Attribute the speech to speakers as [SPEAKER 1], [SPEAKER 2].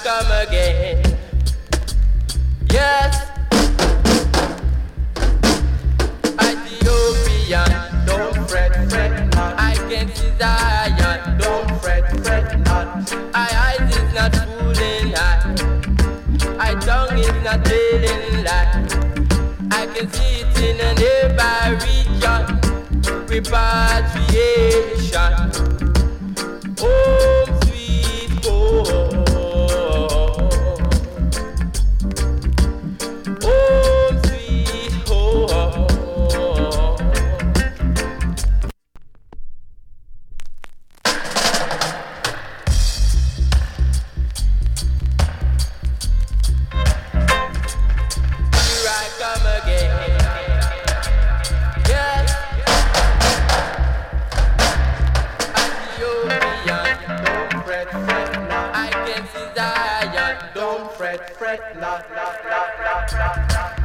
[SPEAKER 1] come again. Yes, Ethiopian, don't fret, fret not. I can see Zion, don't fret, fret not. I eyes is not fooling eye, I tongue is not telling lie. I can see it in a nearby region, repatriation. Home sweet home. Home sweet home. Here I come again. Yes. Ethiopian, don't fret, fret not. I can see Zion, don't fret, fret not.